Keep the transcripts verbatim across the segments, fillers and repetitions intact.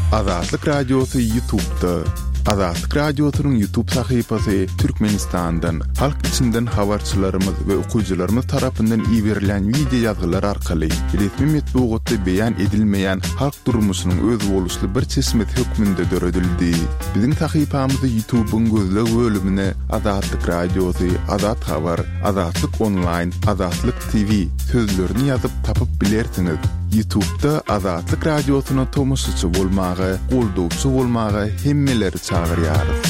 Azatlyk Radiosu YouTube'da. Azatlyk Radiosu'nun YouTube sayfasy Türkmenistan'dan, halk içinden habarçylarymyz we okuyjylarymyz tarapyndan ýiberilen video ýazgylar arkaly resmi metbuatda beýan edilmeýän halk durmuşynyň öz boluşly bir çeşmet hökmünde döredildi. Biziň sayfamyzda YouTube'un gözleg bölümine Azatlyk Radiosu, Azat Habar, Azatlyk Online, Azatlyk T V sözlerini ýazyp tapyp bilersiňiz. YouTube'da Azatlyk Radiosu'na tomusçy bolmagy, goldowçy bolmagy hemmeleri çağırýarys.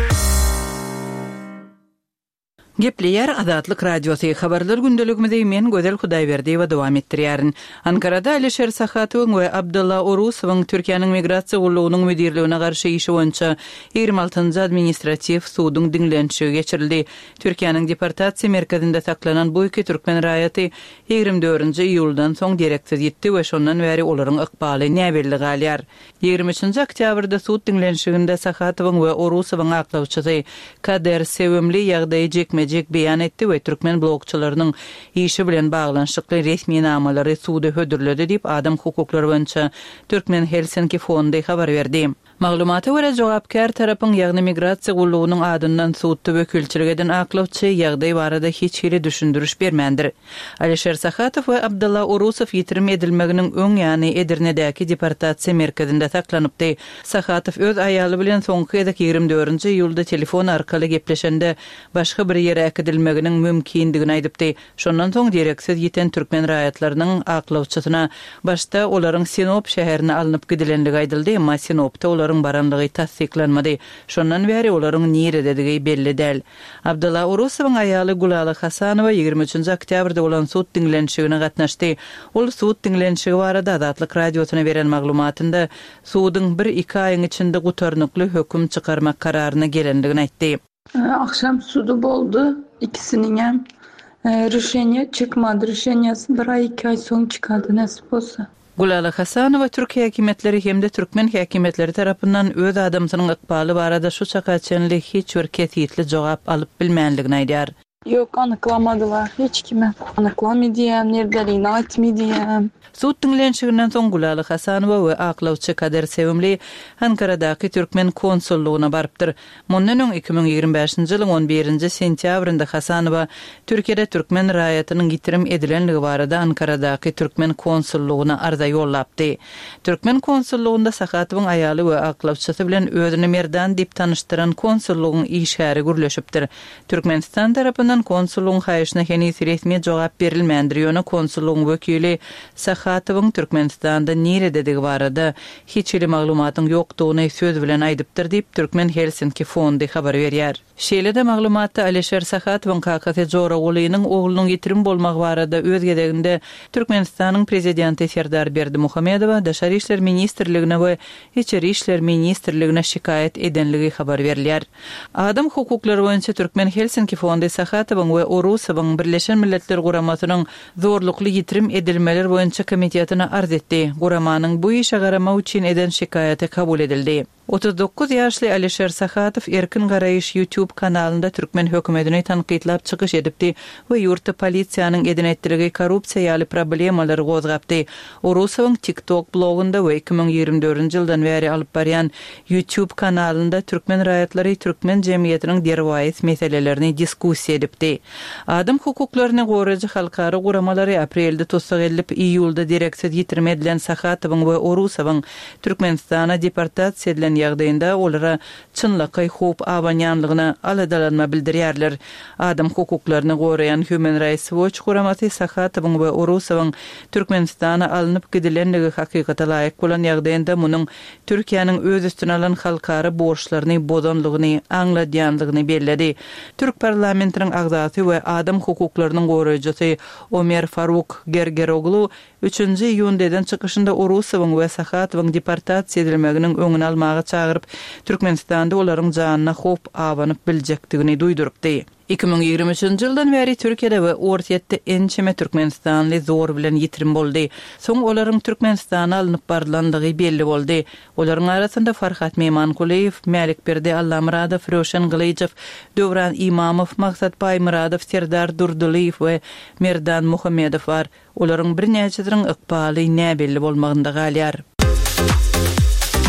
Gepleyer Azatlyk Radiosu habarlar gündeligimizde men Gözel Hudaýberdi we dowam etdirýärin. Ankarada Alisher Sahatyň we Abdulla Urusowyň Türkiýanyň migrasiýa gullugynyň müdirligine garşy işi boýunça ýigirme altynjy administrativ suwdyň diňlenşigi geçirildi. Türkiýanyň deportasiýa merkezinde saklanan bu iki türkmen raýaty ýigirme dördünji iýuldan soň direksiz ýetdi we şondan bäri olaryň ykbaly näbelli galýar. ýigirme üçinji oktýabrda suwd diňlenşiginde Sahatyň we Urusowyň aklawçysy Kader Sevimli ýagdaýy jekme Jek beýan etdi we türkmen blogçylarynyň işi bilen baglanşykly resmi namalary suwda hödürledi diýip adam hukuklary boýunça Türkmen Helsinki fondy habar berdi. Maglumaty görä jogapkar tarapyň ýagny migrasiýa gullugynyň adyndan suwdda wekilçiligeden aklawçy ýagdaý barada hiç hili düşündürüş bermendir. Alisher Sahatov we Abdulla Urusow ýitirim edilmeginiň öň ýany Edirnedäki deportasiýa merkezinde saklanypdy. Sahatov öz aýaly bilen soňky ýigirme dördünji iýulda telefon arkaly gepleşende başga bir ýere akdilmeginiň mümkindigini aýdypdy. Şondan soň direksiz ýeten türkmen raýatlarynyň aklawçysyna başda olaryň Sinop şäherine alınıp gidilenligi aýdyldy, emma Sinopda olaryň baranlygy tasdiklanmady. Şondan bäri olaryň nirededigi belli däl. Abdulla Urusowyň aýaly Gulaly Hasanowa ýigirme üçinji oktýabrda bolan suwd diňlenşigine gatnaşdy. Ol suwd diňlenşigi barada Azatlyk Radiosyna beren maglumatynda suwdyň bir iki aýyň içinde gutarnykly höküm çykarmak kararyna gelendigini aýtdy. Akşam sudu boldu. İkisinin hem e, решение çıkmadı. Решениesi bir ay iki ay son çıkardı nasip olsa. Gulaly Hasanowa Türkiýe häkimetleri hemde türkmen häkimetleri tarapyndan öz adamsynyň ykbaly barada şu çakaçynly hiç bir ketitli jogap alyp bilmänligini aýdýar. Yok, anyklamadylar hiç kime. Anyklamadyýam, nerdeligini aýtmadyýam. Suwd diňlenşiginden soň Gulaly Hasanowa we aklawçy Kader Sevimli Ankaradaky türkmen konsullugyna barypdyr. Mundan öň iki bin ýigirme beşinji ýylyň on birinji sentýabrynda Hasanowa Türkiýede türkmen raýatynyň ýitirim edilenligi barada Ankaradaky türkmen konsullugyna arza ýollapdy. Türkmen konsullugynda Sahatyň aýaly we aklawçysy bilen özüni merdan diýip tanıştyran konsullugyň işgäri gürleşipdir. Türkmenistan tarapyndan konsullugyň haýyşyna henüz resmi jogap berilmändir. Ýöne konsullugyň wekili Sahatyň Türkmenistanda nirededigi barada hiç hili maglumatyň ýokdugyny söz bilen aýdypdyr diýip Türkmen Helsinki fondy habar berýär. Şeýle-de maglumatda Alisher Sahatyň kakasy Joragulynyň oglunyň ýitirim bolmagy barada öz gedeginde Türkmenistanyň prezidenti Serdar Berdimuhamedowa Daşary işler ministrligine we Içeri işler ministrligine şikayet edenligi habar berilýär. Adam hukuklary boýunça Türkmen Helsinki fondy Sahatyň we Urusowyň Birleşen Milletler Guramasynyň zorlukly ýitirim edilmeler boýunça komitetina arz etdi. Guramanyň bu işe garamak üçin eden şikayeti kabul edildi. otuz dokuz ýaşly Alisher Sahatyw Erkin Garaýyş YouTube kanalynda türkmen hökümetini tanqidlap çykyş edipdi we ýurtda polisiýanyň eden etdirigi korrupsiýa ýaly problemalary gozgapdy. Urusowyň TikTok blogunda we iki bin ýigirme dördünji ýyldan bäri alyp barýan YouTube kanalynda türkmen raýatlary türkmen jemgyýetiniň derwaýat meselelerini diskussiýa edipdi. Adam hukuklaryny goraýjy halkary guramalary aprelde tutsak edilip iýulda direksiz ýitirim edilen Sahatyň we Urusowyň Türkmenistana deportasiýa edilen ýagdaýynda olara çynlyky hop awanýanlygyna aladalanma bildirýärler. Adam hukuklaryny goraýan Human Rights Watch guramasy Sahatyň we Urusowyň Türkmenistana alınıp gidilenligi hakykata laýyk bolan ýagdaýynda munyň Türkiýanyň öz üstüne alan halkary borçlaryny bozanlygyny aňladýanlygyny belledi. Türk parlamentiniň agzasy we adam hukuklarynyň goraýjysy Ömer Faruk Gergeroglu üçünji ýündeden çykyşynda Urusowyň we Sahatyň deportasiýa edilmeginiň öňüni almagy çagyryp Türkmenistanda olaryň janyna hop awanyp biljekdigini duýdurupdy. iki bin ýigirme üçinji ýyldan bäri Türkiýede we Ortaýatda ençeme türkmenistanly zor bilen ýitirim boldy. Soň olaryň Türkmenistana alınıp barlandygy belli boldy. Olaryň arasynda Farhat Meymankuliýew, Mälikberdi Allamuradow, Röşen Gylyjew, Döwran Imamow, Maksat Baýmuradow, Serdar Durduliýew we Merdan Muhammedow bar. Olaryň bir näçeleriň ykbaly näbelli bolmagynda galýar.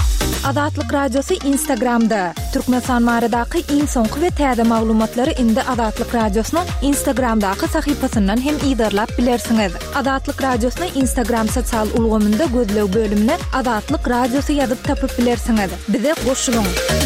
Azatlyk Radiosu Instagramda. Türkmenistan baradaky iň soňky we täze maglumatlary indi Azatlyk Radiosynyň Instagramdaky sahypasyndan hem ýa-da bilersiňiz. Azatlyk Radiosynyň Instagram sosial ulgamynda gözlew bölümine Azatlyk Radiosu ýazyp tapyp bilersiňiz. Bize goşulyň.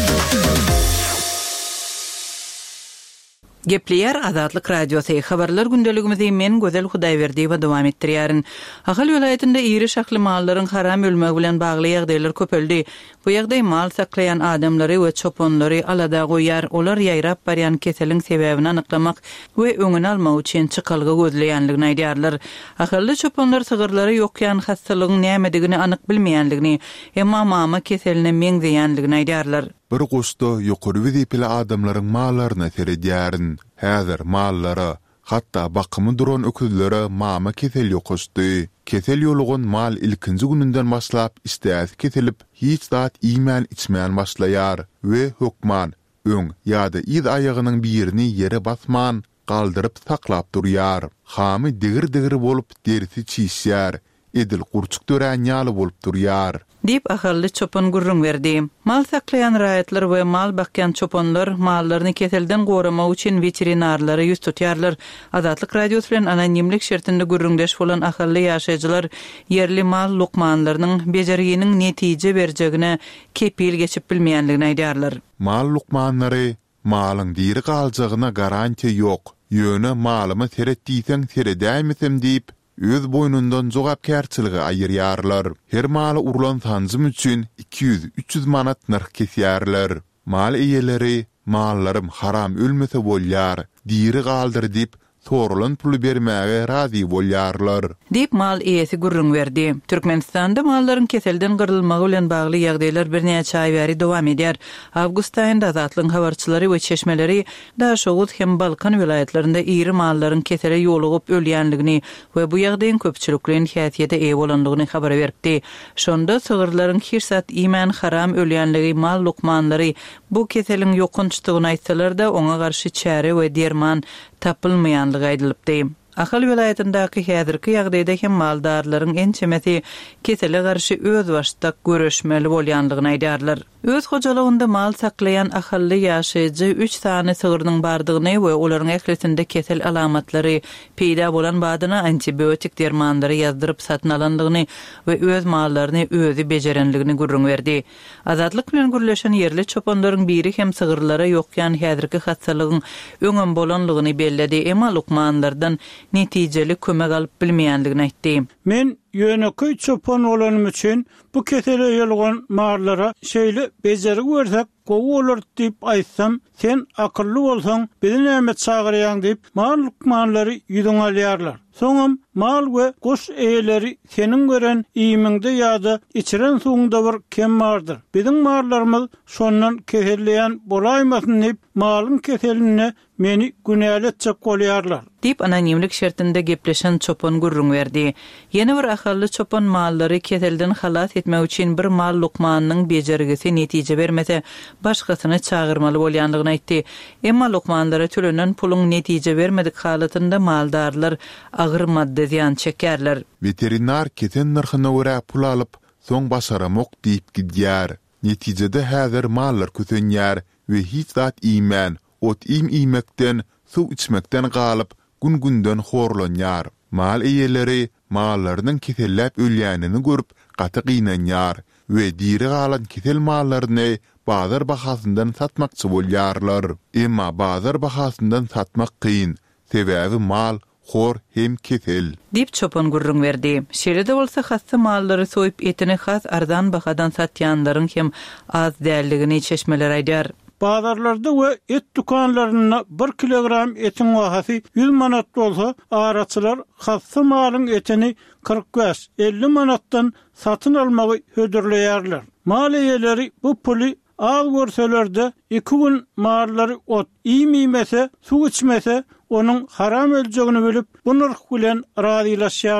Gepleyer Azatlyk Radiosu habarlar gündeligimizi men Gözel Hudaýberdi we dowam etdirýärin. Ahal welaýetinde iri şahly mallaryň haram ölmegi bilen bagly ýagdaýlar köpeldi. Bu ýagdaý mal saklayan adamlary we çoponlary alada goýar, olar ýaýrap barýan keseliň sebäbini anyklamak we öňüni almak üçin çykalgy gözleýänligini aýdýarlar. Ahally çoponlar sygyrlary ýokýan hastalygyň nämedigini anyk bilmeýänligini, emma mama keseline meňzeýänligini aýdýarlar. Bir goşda ýokary wezipli adamlaryň mallaryna seredýärin. Häzir mallara, hatda bakymy duran öküzlere mama kesel ýokuşdy. Kesel ýolugun mal ilkinji gününden başlap istäs kesilip, hiç zat iýmän içmän başlaýar we hökman öň ýa-da ýyz aýagynyň birini ýere basman, galdyryp saklap durýar. Hamy digir-digir bolup derisi çiýşýär, edil gurçuk dörän ýaly bolup durýar. Dip ahally çopon gurrun berdi. Mal saklayan raýatlar we mal bakyan çoponlar mallaryny keselden goramak üçin veterinarlary ýüz tutýarlar. Azatlyk Radiosu bilen anonimlik şertinde gurrundaş bolan ahally ýaşaýjylar yerli mal lukmanlarynyň bejeriginiň netije berjegine kepil geçip bilmeýänligini aýdýarlar. Mal lukmanlary malyň diri galjagyna garantiýa ýok. Ýöne malymy seretdiýsen seredäýmisem diýip öz boynundan jogapkärçiligi aýyrýarlar. Her maly urulan tanzym üçin iki yüz üç yüz manat narh kesýärler. Mal eýeleri mallarym haram ölmese bolýar, diri galdyr diýip sorulan puly bermäge razy bolýarlar. Dip mal eýesi gurrun berdi. Türkmenistanda mallaryň keselden gyrylmagy bilen bagly ýagdaýlar birnäçe aý bäri dowam edýär. Awgust aýynda Azatlyň habarçylary we çeşmeleri Daşoğut hem Balkan welaýetlerinde iri mallaryň kesele ýolugyp ölýänligini we bu ýagdaýyň köpçülikliň häsiýete eýe bolandygyny habar berdi. Şonda sygyrlaryň hirsat iýmän haram ölýänligi mal lukmanlary bu keseliň ýokunçdygyny aýtsalar-da oňa garşy çäre we derman tapylmaýanlygy aýdylypdy. Ahal welaýetindäki häzirki ýagdaýda hem maldarlaryň en çemeti kesele garşy öz başda görüşmeli bolýanlygyny aýdýarlar. Öz hojalygynda mal saklayan ahally ýaşaýjy üç tane sygyrnyň bardygyny we olaryň ählisinde kesel alamatlary peýda bolan badyna antibiotik dermanlary ýazdyryp satyn alandygyny we öz mallaryny özü bejerenligini gurrun berdi. Azatlyk bilen gürleşen yerli çoponlaryň biri hem sygyrlara ýokýan häzirki hastalygyň öňem bolanlygyny belledi, emma lukmanlardan netijeli kömek alyp bilmeýänligini aýtdy. Men ýöneköy çopon bolanym üçin bu kesele ýolgan marlara şeýle bejeri görsek gowy bolar diýip aýtsam, sen akylly bolsaň bizi näme çagyrýaň diýip mal lukmanlary ýüzüň alýarlar. Soňam mal we goş eýeleri seniň gören iýmingde ýa-da içiren suwunda bir kem bardyr. Biziň mallarymyz şondan keselleýän bolaýmasyn diýip malyň keseline meni günäletjek bolýarlar. Dip anonimlik şertinde gepleşen çopon gurrun berdi. Ýene bir ahally çopon mallary keselden halas etmek üçin bir mal lukmanynyň bejerigisi netije bermese başgasyny çagyrmaly bolýanlygyny aýtdy. Emma lukmanlara төлenen pulun netije bermedik halatynda maldarlar agyr madde ziyan çekerler. Veterinar keten narhyna görä pul alyp, soň başaramok diýip gidýär. Netijede häzir mallar kötenýär we hiç zat iýmän, ot iým iýmekden, suw içmekden galyp, gün-günden horlanýar. Mal eýeleri mallarynyň kesellep ölýänini görüp gaty gynanýar we diri galan kesel mallaryny bazar bahasyndan satmakçy bolýarlar. Emma bazar bahasyndan satmak kyn, sebäbi mal hor hem kesel. Dip çopon gurrun berdi. Şeride bolsa hassa mallary soýup etini has arzan bahadan satýanlaryň hem az dälligini çeşmeler aýdýar. Bazarlarda we et dukanlaryna bir kilogram etin bahasy yüz manat bolsa, araçylar hassa malyň etini kırk beş elli manatdan satyn almagy hödürleýärler. Mal eýeleri bu puly az görselerde iki gün mallary ot iýmese, suw içmese, onuň haram öljegini bilip bu narh bilen razylaşýarlar.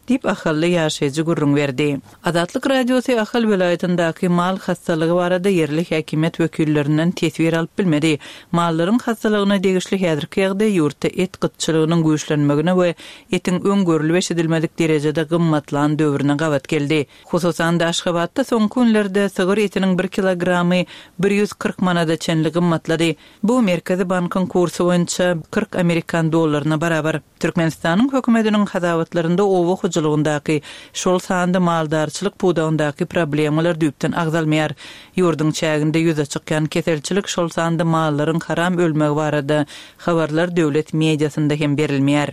dip ahıllı yaşayıcı gurrun verdi. Adatlyk radiosu Ahal vilayetindäki mal hastalygy barada yerli häkimet wekillerinden tesbir alyp bilmedi. Malların hastalygyna degişli häzirki ýagdaý ýurtda et gytçylygynyň güýçlenmegine we etin öňgörüli we şidilmedik derejede gymmatlan döwrüne gawat geldi. Hususan da Aşgabatda soňky günlerde sygyr etiniň bir kilogramy bir ýüz kırk manada çenli gymmatlady. Bu Merkezi Bankyň kursy boýunça kırk Amerikan dollaryna barabar. Türkmenistanyň hökümetiniň hazawatlarynda owa hujulygyndaky şol sandy maldarçylyk pudagundaky problemler düýpden agzalmaýar. Ýurdun çäginde ýüze çykýan keselçilik şol sandy mallaryň haram ölmegi barada habarlar döwlet mediasynda hem berilmeýär.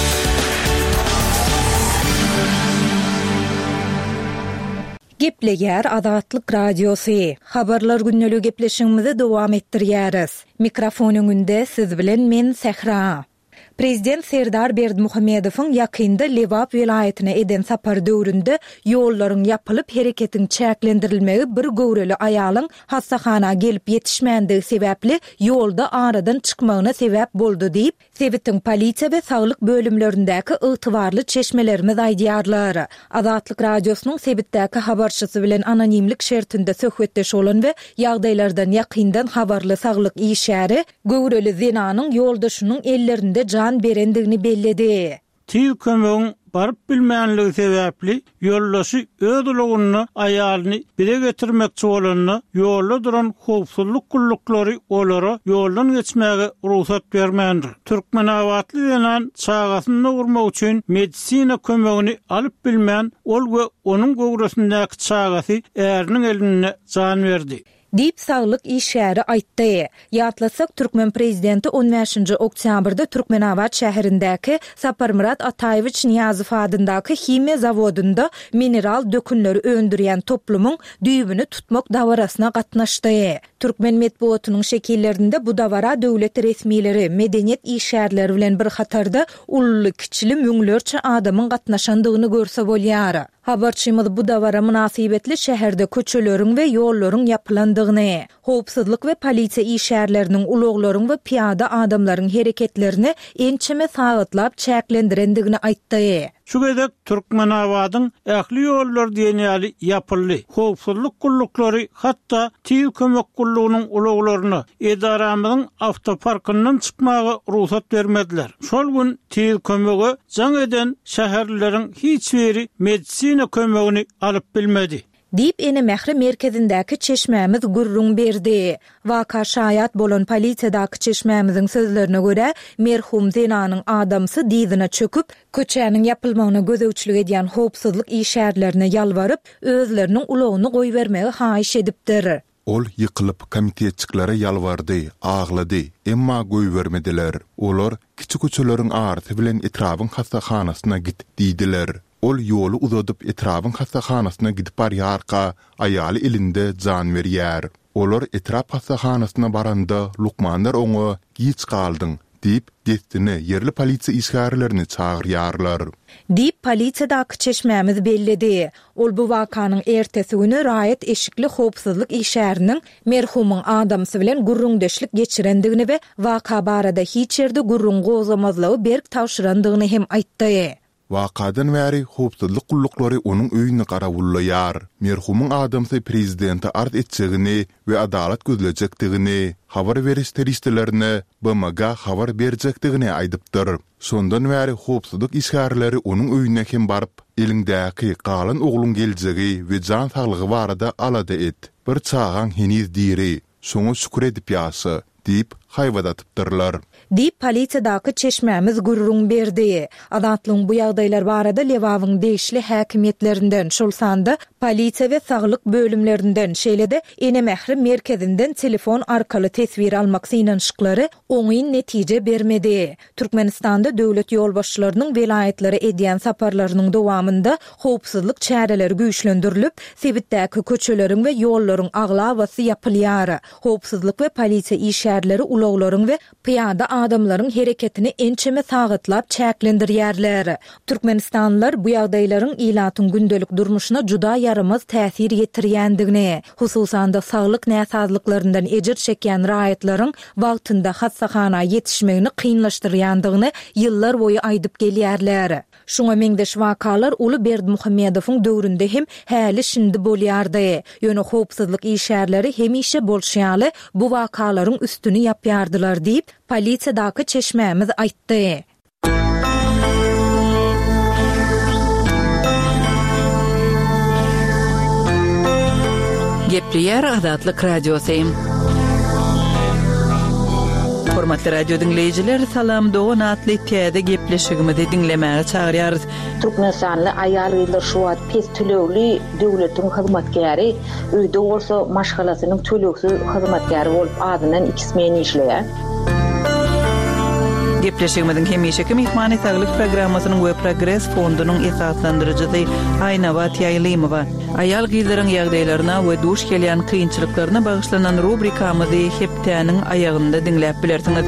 Gepleýär Adatlyk radiosu. Habarlar günneligi gepleşigimizi dowam etdirýäris. Mikrofonyň önünde siz bilen men Sehra. Prezident Serdar Berdimuhammedowyň ýakynda Lewap vilayetine eden sapar döwründe ýollaryň ýapylyp hereketiň çäklendirilmegi bir gowreli aýalyň hastahana gelip ýetişmändige sebäpli ýolda aradan çykmagyna sebäp boldy diýip Sebitiň polisiýa we saglyk bölümlerindäki ygtybarly çeşmelerimiz aýdýarlar. Adatlyk radiosynyň Sebitdäki habarçysy bilen anonimlik şertinde söhbetdeş bolan we ýagdaýlardan ýakyndan habarly saglyk işäri gowreli zinanyň ýoldaşynyň ellerinde can berendigini belledi. Tüy kömögün barıp bilmänligi sebäpli ýoldaşy öz ulugyny aýalyny bire getirmekçi bolanyny ýolda duran howpsuzlyk gullukları olara ýoldan geçmäge ruhsat bermändir. Türkmen awatly denen çagasyny urmak üçin medisina kömegini alyp bilmän ol we onuň gowrasyndaky çagasy äriniň eline can berdi. Dip saglyk işäri aýtdy. Ýatlasak Türkmen prezidenti on beşinji oktýabrda Türkmenawat şäherindäki Saparmurat Ataýewiç Niýazow adyndaky himiýa zawodunda mineral dökünleri öndürýän toplumyň düýbüni tutmak dawarasyna gatnaşdy. Türkmen medeniýetiniň şekillerinde bu dawara döwlet resmiýetleri, medeniýet işärleri bilen bir hatarda ully kiçili müňlerçe adamyň gatnaşandygyny görse bolýar. Habarçymyz bu dawara münasibetli şäherde köçeleriň we ýollaryň ýapylandygyny, howpsuzlyk we polisiýa işärleriniň uluglaryň we piýada adamlaryň hereketlerini ençeme saýatlap çäklendirendigini aýtdy. Şu gedek Türkmenawadyň ähli ýollar diýenýäli ýapyldy. Howpsuzlyk gullukları hatda tüy kömek gullugynyň uluglaryny edaramyzyň awtoparkyndan çykmagy ruhsat bermediler. Şol gün tüy kömegi jaň eden şäherleriň hiç biri medisina kömegini alyp bilmedi. Dip ene Mähre merkezindäki çeşmämiz gurrun berdi. Waka şaýat bolan polisiýadaky çeşmämiziň sözlerine görä, merhum zinanyň adamsy diýdine çöküp, köçäniň ýapylmagyna gözegçilik edýän howpsuzlyk işärlerine ýalbaryp, özleriniň ulugyny goýbermegi haýyş edipdir. Ol yıkılıp komitetçiklere yalvardy, ağlady, emma goýbermediler. Olar kiçik köçelerin arty bilen etrabyň hastahanasyna git diýdiler. Ol ýolu uzadyp etrabyň hastahanasyna gidip barýarka, aýaly elinde jan berýär. Olar etrap hastahanasyna baranda Lukmanlar oňa giç galdyň diýip destini yerli polisiýa işgärlerini çağırýarlar. Diýip polisiýadaky çeşmämiz belledi. Ol bu wakanyň ertesi güni raýat eşikli howpsuzlyk işäriniň merhumyň adamsy bilen gurrundeşlik geçirendigini we waka barada hiç ýerde gurrun gozamazlygy berk tawşyrandygyny hem aýtdy. Wakadan bäri howpsuzlyk gullukları onuň öýüne garawullaýar. Merhumyň adamsy prezidenti art etjegini we adalet gözlejekdigini, habar beriş teristlerine B M G habar berjekdigini aýdypdyr. Sondan bäri howpsuzlyk işgärleri onuň öýüne hem baryp, elindäki galan ogluň geljegi we jan saglygy barada alady et. Bir çağan heniz diri, soňa şükür edip ýasy diýip haýwadatypdyrlar. Dip polisiýadaky çeşmämiz gurrun berdi. Adatlyň bu ýagdaýlar barada Lewawyň degişli häkimetlerinden şol sanda polisiýa we saglyk bölümlerinden şeýlede ene Mähre merkezinden telefon arkaly tesbir almak synanyşyklary oňy netije bermedi. Türkmenistanda döwlet ýolbaşçylarynyň vilayetlere edýän saparlarynyň dowamında howpsuzlyk çäreleri güýçlendirilip, Sebitdäki köçeleriň we ýollaryň agla wasy ýapylýar. Howpsuzlyk we polisiýa işärleri ulaglaryň we piyada adamlaryň hereketini ençeme sagytlap çäklendirýärler. Türkmenistanlylar bu ýagdaýlaryň ilatyň gündelik durmuşyna juda yaramaz täsir ýetirýändigini, hususan da saglyk näsazlyklaryndan ejir çekýän raýatlaryň wagtynda hassahana ýetişmegini kynlaşdyrýandygyny ýyllar boýu aýdyp gelýärler. Şoňa meňdeş wakalar Uly Berdimuhammedowyň döwründe hem häli şindi bolýardy. Ýöne howpsuzlyk işärleri hemişe bolşýaly bu wakalaryň üstüni ýapýardylar diýip polisiýadaky çeşmämiz aýtdy. Gepliýär Azatlyk Radiosu. Hormatly radio dinleyijiler, salam dogan atly täze gepleşigimizi dinlemäge çagyrýarys. Türkmenistanly aýalgylar şu wagt pes tölegli döwletiň hyzmatkäri, öýde bolsa maşgalasynyň töleksiz hyzmatkäri bolup adynan ikismeni işleýär. Gepleşigimizin hemişeki mehmany saglyk programmasynyň we Progress fondunyň esaslandyrjysy Aýna Batýaýlymowa aýal gyzlaryň ýagdaýlaryna we duş gelýän kynçylyklaryna bagyşlanan rubrikamyzy hepdäniň aýagynda dinläp bilersiňiz.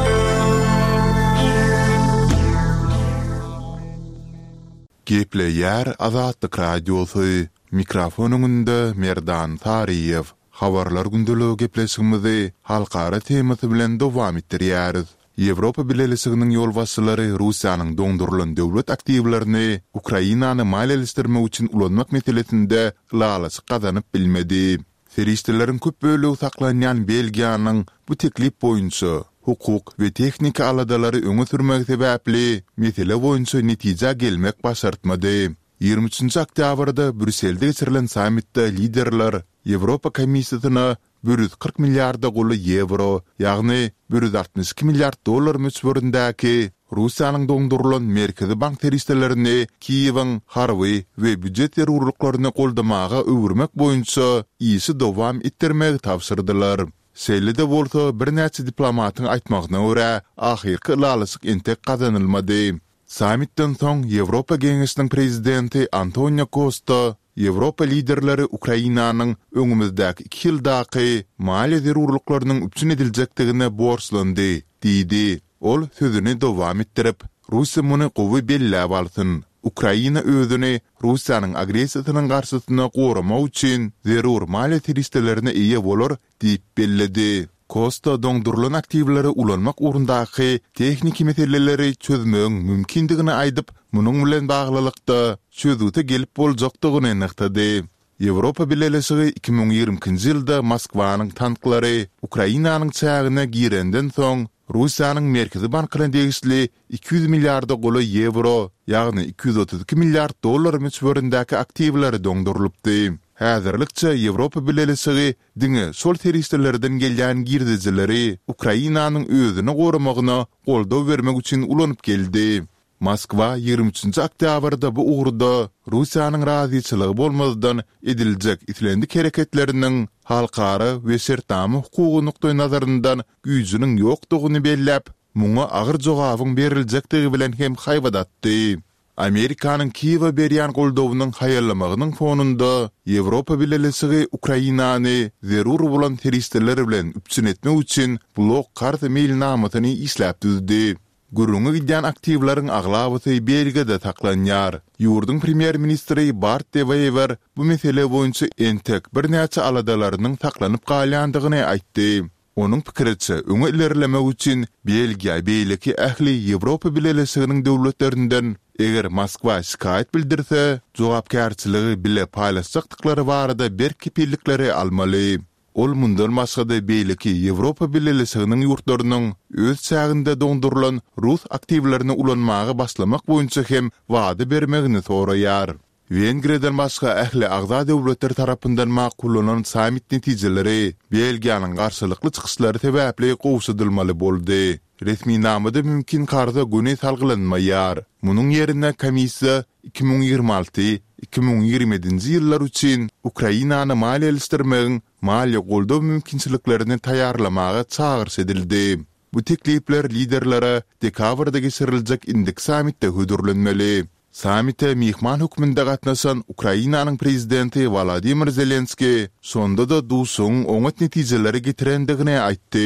Gepleýär Azatlyk Radiosu. Mikrofonuňda Merdan Tariýew. Habarlar gündeligi gepleşigimizi halkara temasy bilen dowam etdirýäris. Ýewropa Birleşiginiň ýolbaşçylary Russiýanyň doňdurulan döwlet aktivlerini Ukrainany maliýeleşdirmek üçin ulanmak meselesinde lalasy gazanyp bilmedi. Serişdirlerin köp bölegi saklanýan Belgiýanyň bu teklip boýunça hukuk we tehnika aladalary öňe sürmek sebäpli mesele boýunça netije gelmek başartmady. ýygrimi üçinji oktýabrda Brüsselde geçirilen sammitde liderler Ýewropa Komissiýasyna bir yüz kırk milyarda goly euro, ýagny bir yüz altmış iki milyard dollar möçberindäki Russiýanyň doňdurulan merkezi bank teristlerini Kiýewiň harby we büdjet ýerurlyklaryny goldamaga öwürmek boýunça ýyşy dowam etdirmegi tapşyrdylar. Seýlede bolsa bir näçe diplomatyň aýtmagyna görä ahyrky lalysyk entek gazanylmady. Sammitden soň Ýewropa Geňeşiniň prezidenti Antonio Costa Ýewropa liderleri Ukrainanyň öňümizdäki iki ýyldaky maliýe zerurlyklarynyň üçin ediljekdigine borçlandy, diýdi. Ol sözüni dowam etdirip, Russiýa muny gowy belläp alsyn. Ukraina özüni Russiýanyň agresiýasynyň garşysyna goramak üçin zerur maliýe teristlerine eýe bolar diýip belledi. Costa doňdurulan aktivleri ulanmak urundaky tehnik meseleleri çözmegiň mümkindigini aýdyp, munyň bilen baglylykda çözüte gelip boljakdygyny anyktady. Ýewropa Birleşigi iki bin ýigriminji ýylda Moskwanyň tanklary Ukrainanyň çägine girenden soň Russiýanyň merkezi bankaryna degişli iki yüz milyarda goly euro, ýagny iki yüz otuz iki milyard dollar möçberindäki aktivleri doňdurulypdy. Häzirlikçe Ýewropa Birleşigi diňe sol teristlerden gelýän girdijileri Ukrainanyň özüni goramagyna goldaw bermek üçin ulanyp geldi. Moskwa ýygrimi üçinji oktýabrda bu ugrda Russiýanyň razyçylygy bolmadan ediljek itlendik hereketleriniň halkara we sertamy hukuky nokta nazaryndan güýjüniň ýokdugyny belläp, muňa agyr jogabyň beriljekdigi bilen hem haýbadatdy. Amerikanyň Kiýewe berýän goldawynyň haýallamagynyň fonunda Ýewropa Birleşigi Ukrainany zerur bolan teristler bilen üpçün etmek üçin blok karta mailnamatyny isläp düzdi. Gurrunga gidýän aktivlaryň aglabaty Belgiýede taklanýar. Ýurdun premier ministri Bart de Wever bu mesele boýunça entek bir näçe aladalarynyň taklanyp galýandygyny aýtdy. Onuň pikiriçe, öňe ilerlemek üçin Belgiýa beýleki ähli Ýewropa Birleşiginiň döwletlerinden eger Moskwa şikayet bildirse, jogapkärçiligi bile paýlaşjakdyklary barada berki birlikleri almaly. Ol mundan maşgada beýleki Ýewropa Birleşiginiň ýurtlarynyň öz çäginde doňdurulan Rus aktivlerini ulanmagy başlamak boýunça hem wada bermegini soraýar. Wengriýadan başga ähli agza döwletler tarapyndan makullanan sammit netijeleri Belgiýanyň garşylykly çykyşlary sebäpli gowşadylmaly boldy. Resmi namada mümkin karda güne salgylanmaýar. Munyň ýerine komissiýa iki bin ýygrimi alty iki bin ýygrimi ýedinji ýyllar üçin Ukrainany maliýeleşdirmegiň maliýe goldaw mümkinçiliklerini taýýarlamaga çağırş edildi. Bu teklipler liderlere dekabrda geçiriljek indik sammitde hödürlenmeli. Sammitde mihman hükmünde gatnaşan Ukrainanyň prezidenti Volodymyr Zelenski sonda da duýsuň oňat netijeleri getirendigini aýtdy.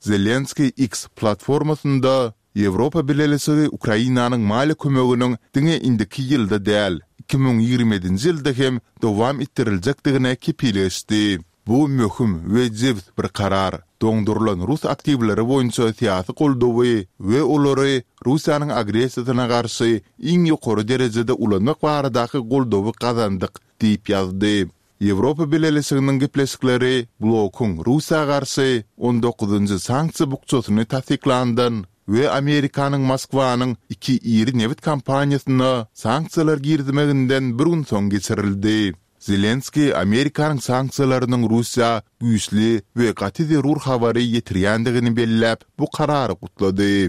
Zelenski X platformasında Ýewropa Birleşigi Ukrainanyň mali kömeginiň diňe indiki ýylda däl, iki bin ýigrimenti ýylda hem dowam etdiriljakdygyna kepilleşdi. Bu möhüm we jebit bir karar. Doňdurulan Rus aktivleri boýunça syýasy goldawy we olary Russiýanyň agressiýasyna garşy iň ýokary derejede ulanmak baradaky goldawy kazandyk diýip ýazdy. Ýewropa Birleşiginiň gepleşikleri blokun Russiýa garşy on dokuzunçy sanksiýa bukçasyny tasdiklandan we Amerikanyň Moskwanyň iki iri nevit kampaniýasyna sanksiýalar girdimeginden bir gün soň geçirildi. Zelenski Amerikanyň sanksiýalarynyň Russiýa güýçli we gaty zerur habary ýetirýändigini belläp bu karary gutlady.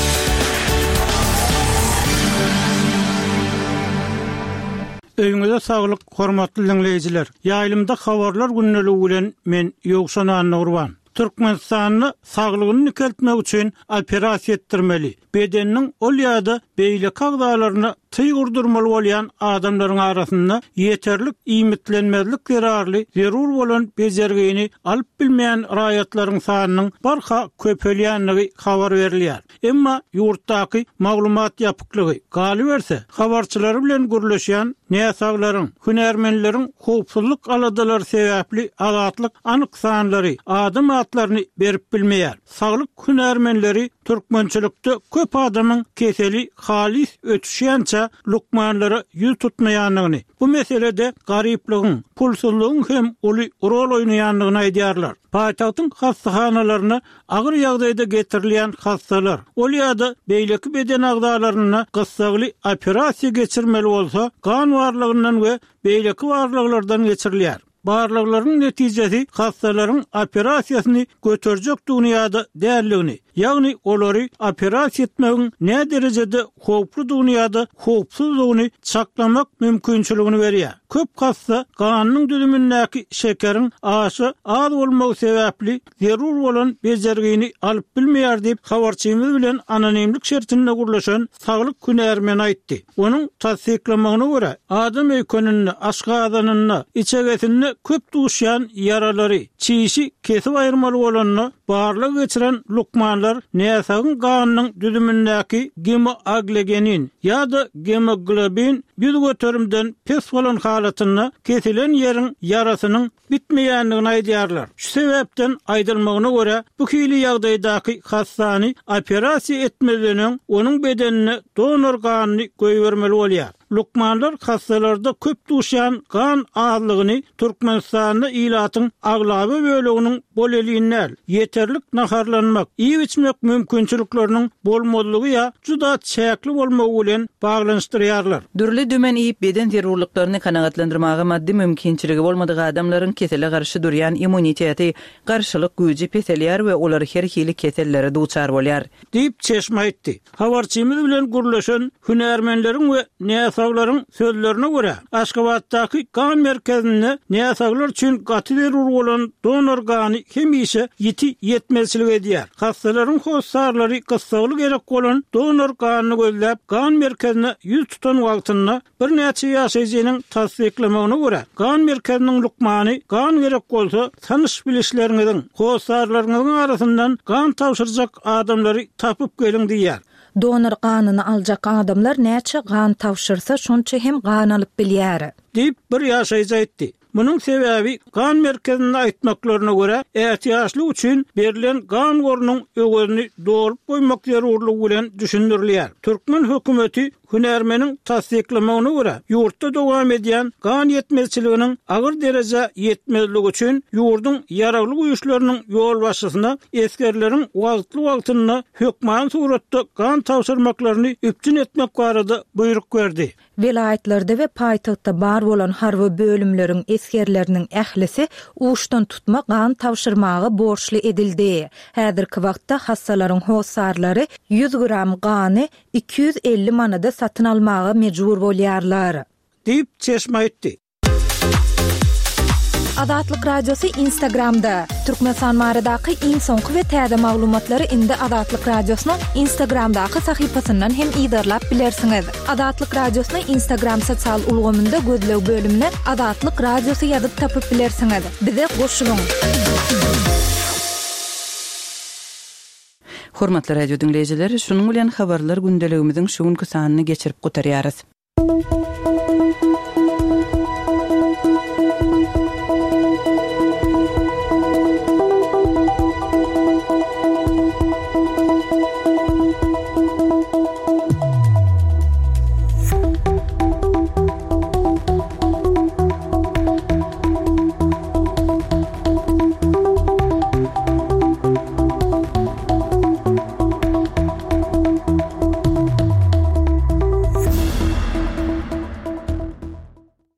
Öýüňizde saglyk, hormatly dinleýijiler. Ýaýlymda habarlar günneligi bilen men Ýogşan Anurwan. Türkmenistanyny saglygyny nikeltmek üçin operasiýa etdirmeli. Bedeniň ol ýa-da beýle kagdalaryny tyýgurdurmaly bolýan adamlaryň arasynda ýeterlik iýmitlenmezlik zerarly zerur bolan bezergini alyp bilmeýän raýatlaryň sanynyň barha köpelýänligi habar berilýär. Emma ýurtdaky maglumat ýapyklygy galy berse, habarçylar bilen gürleşýän näsaglaryň, hünärmenleriň howpsuzlyk aladalary sebäpli azatlyk anyk sanlary, adam atlaryny berip bilmeýär. Saglyk hünärmenleri türkmençilikde köp adamyň keseli halis ötüşýänçä lukmanlara ýüz tutmaýanlygyny, bu meselede garyplygyň, pulsuzlygyň hem uly rol oýnaýanlygyny aýdýarlar. Paýtagtyň hastahanalarına agyr ýagdaýda getirilýän hastalar, ol ýa-da beýleki beden agdalaryna gyssagly operasiýa geçirmeli bolsa, gan barlygyndan we beýleki barlyklardan geçirilýär. Barlyklaryň netijesi hastalaryň operasiýasyny götürjek dünýäde därligini, ýagny olary operasiýa etmegiň ne derejede howply dünýäde howpsuzlygyny çaklamak mümkinçiligini berýär. Köp hasta ganynyň düzümindäki şekeriň aşy az bolmagy sebäpli zerur bolan bezergini alyp bilmeýär diýip habarçymyz bilen anonimlik şertinde gurlaşan saglyk hünärmen aýtdy. Onuň tasdiklamagyna görä, adam öýkenini, aşgazanyny, içegesini köp duşyan yaralary, çiğişi kesip aýyrmaly bolanyny barlyk geçiren lukmanlar näsagyň ganynyň düzümindäki gemoglobinin ýa-da gemoglobin ýüz götürümden pes bolan halatyny kesilen ýeriň yarasynyň bitmeýänligini aýdýarlar. Şu sebäpden aýdylmagyna görä, bu hili ýagdaýdaky hastany operasiýa etmeliň onuň bedenine donor ganyny goýbermeli bolýar. Lukmanlar hastalarda köp duşan gan azlygyny Türkmenistanyň ilatyň aglaby böleginiň boleliğinden yeterlik naharlanmak, iyi içmek mümkinçiliklerinin bolmadylygy ýa juda çäkli bolmagy bilen baglanşdyrýarlar. Dürli dümen iýip beden zerurlyklaryny kanagatlandyrmagy maddi mümkinçiligi bolmadygy adamlaryň kesele garşy durýan immuniteti, garşylyk güýji peselýär we olar her hili kesellere duçar bolýar. Diýip çeşme aýtdy. Habarçymyz bilen gurlaşan hünärmenleriň we näsaglaryň sözlerine görä, Aşgabatdaky gan merkezinde näsaglar üçin gaty zerur bolan donor gany hemişe ýeti ýetmezçilik edýär. Hastalaryň howsarlary gysgaly gerek bolan donor ganyny gözläp gan merkezine ýüz tutan wagtynda bir näçe ýaşaýjynyň tasdiklamagyna görä, gan merkeziniň lukmany gan gerek bolsa tanyş bilişleriňiň, howsarlaryňyň arasyndan gan tapşyrjak adamlary tapyp geliň diýär. Donor ganyny aljak adamlar näçe gan tapşyrsa şonça hem gan alyp bilýär. Diýip bir ýaşaýjy aýtdy. Bunun sebebi gan merkezinde aýtmaklaryna görä, ähtiýaçly üçin berilen gan gorunyň ögerini dorup goýmak zerurlygy bilen düşündirilýär. Türkmen hökümeti hünärmeniň tasdiklamagyna görä, ýurtda dowam edýän gan ýetmezçiliginiň agyr dereje ýetmezligi üçin ýurdun ýaragly güýçleriniň ýol başçysyna eskerleriň wagtly wagtyny hökman suratda gan tapşyrmaklaryny üpçün etmek barada buyruk berdi. Vilayatlerde ve paytahtda bar bolan harby bölümleriň eskerleriniň ählisi uşdan tutma gan tapşyrmagy borçly edildi. Häzirki wagtda hastalaryň howsarlary ýüz gram gany iki yüz elli manada satyn almaga mejbur bolýarlar. Diýip çeşme aýtdy. Adatlyk Radiosu Instagramda. Türkmenistan maradaky iň soňky we täze maglumatlary indi Adatlyk Radiosynyň Instagramdaky sahypasyndan hem ýydarlap bilersiňiz. Adatlyk Radiosyny Instagram sosial ulgamynda gözlew bölümine Adatlyk Radiosu ýazyp tapyp bilersiňiz. Bize goşulyň. Hormatly radio dinleyijileri, şunun bilen habarlar gündeligimiziň şugunky sanyny geçirip gutarýarys.